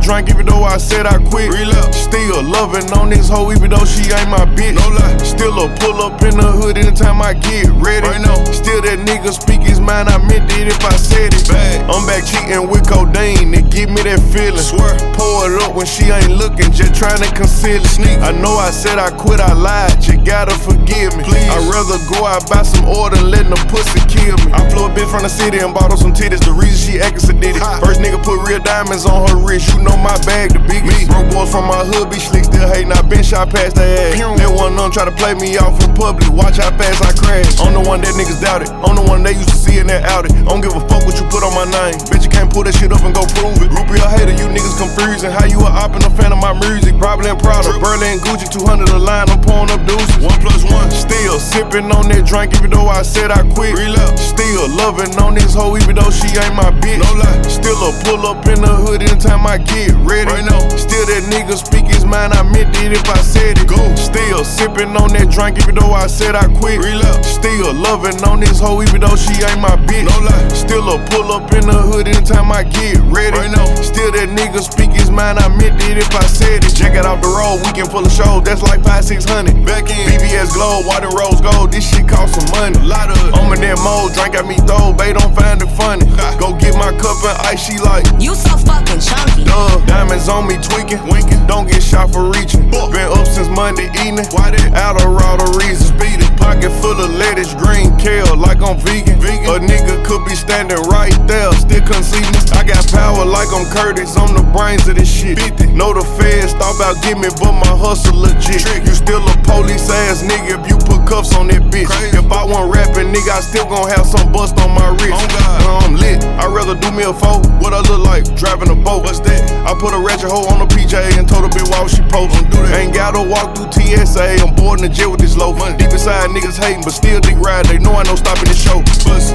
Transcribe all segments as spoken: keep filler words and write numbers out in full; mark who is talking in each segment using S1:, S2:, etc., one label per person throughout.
S1: drink even though I said I quit. Relapse. Still loving on this hoe even though she ain't my bitch. No lie. Still a pull up in the hood anytime I get ready. Right now. Still that nigga speak his mind, I meant it if I said it. Bad. I'm back cheating with codeine, it give me that feeling. Swear. Pour it up when she ain't looking, just trying to conceal it. Sneak. I know I said I quit, I lied, you gotta forgive me. Please. I'd rather go out buy some order than letting the pussy kill me. I flew a bitch from the city and bought her some titties, the reason she acting sedated. First nigga put real diamonds on her wrist, you know my bag the biggest. Broke boys from my hood be slick, still hating, I been shot past that ass. That one of them try to play me off in public, watch how fast I crash. I'm the one that niggas doubted, I'm the one they used to see in that Audi. I don't give a fuck what you put on my name, bitch you can't pull that shit up and go prove it. Groupie or hater, you niggas confusing, how you a op and a fan of my music. Probably and proud of Berlin Gucci, two hundred a line, I'm pouring up deuces. One plus one. Still sipping on that drink even though I said I quit. Relapse. Still loving on this hoe even though she ain't my bitch. No lie. Still a pull up in the hood anytime I get ready. Right now. Still that nigga speak his mind, I meant it if I said it. Go. Still sipping on that drink even though I said I quit. Relapse. Still loving on this hoe even though she ain't my bitch. No lie. Still a pull up in the hood anytime I get ready. Right now. Still that nigga speak his mind, I meant it if I said it. Check it out the road, weekend full of shows, that's like five, six hundred. Back in B B S Glow, white and rose gold, this shit cost some money. A lot of it. I'm in that mode, drink got me throw, babe don't find it funny. Go get my cup and ice, she like,
S2: you so fucking chunky.
S1: Duh, diamonds on me tweaking, winking, don't get shot for reaching. Been up since Monday evening, why that? Out of all the reasons, beat it. Pocket full of lettuce, green kale, like I'm vegan. vegan. A nigga could be standing right there, still couldn't see me. I got power like I'm Curtis, I'm the brains of this shit. fifty. Know the feds thought about get me, but my hustle legit. Trick. You still a police ass nigga if you put cuffs on that bitch. Crazy. If I wasn't rapping, nigga, I still gon' have some bust on my wrist. Oh God. Uh, I'm lit, I'd rather do me a foe. What I look like, driving a boat. What's that? I put a ratchet hoe on the P J and told her bitch why she post. Don't do that. Ain't gotta walk through T S A, I'm bored in the jail with this low money. Deep inside niggas hating, but still dick ride. They know I know stopping the show. Bust.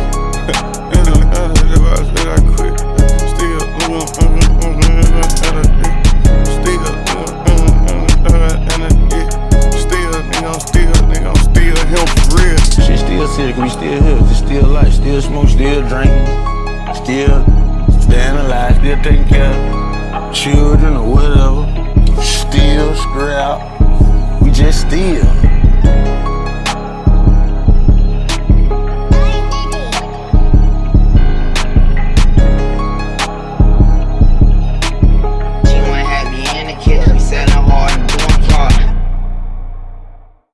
S1: I quit. Still.
S3: Shit still sick, we still here, it's still life, still smoke, still drinking, still staying alive, still taking care of children or whatever, still scrap, we just still.